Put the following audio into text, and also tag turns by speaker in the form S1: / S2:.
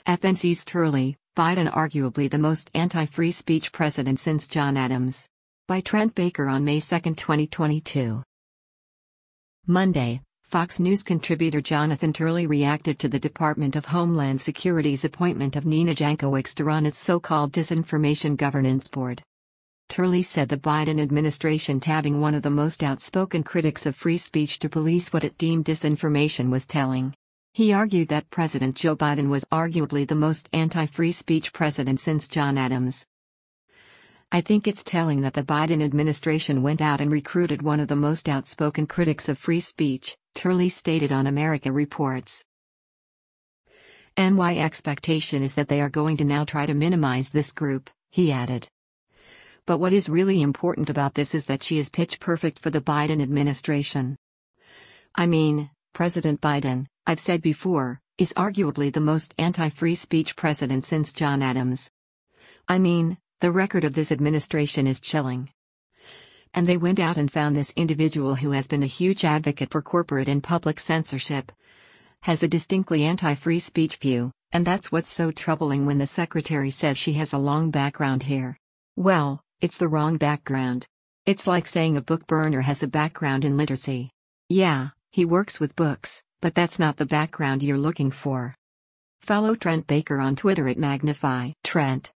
S1: FNC's Turley, Biden arguably the most anti-free speech president since John Adams. By Trent Baker on May 2, 2022. Monday, Fox News contributor Jonathan Turley reacted to the Department of Homeland Security's appointment of Nina Jankowicz to run its so-called Disinformation Governance Board. Turley said the Biden administration tabbing one of the most outspoken critics of free speech to police what it deemed disinformation was telling. He argued that President Joe Biden was arguably the most anti-free speech president since John Adams. "I think it's telling that the Biden administration went out and recruited one of the most outspoken critics of free speech," Turley stated on America Reports. "And my expectation is that they are going to now try to minimize this group," he added. "But what is really important about this is that she is pitch perfect for the Biden administration. I mean, President Biden, I've said before, is arguably the most anti-free speech president since John Adams. I mean, the record of this administration is chilling. And they went out and found this individual who has been a huge advocate for corporate and public censorship, has a distinctly anti-free speech view, and that's what's so troubling when the secretary says she has a long background here. Well, it's the wrong background. It's like saying a book burner has a background in literacy. Yeah, he works with books, but that's not the background you're looking for." Follow Trent Baker on Twitter at Magnify Trent.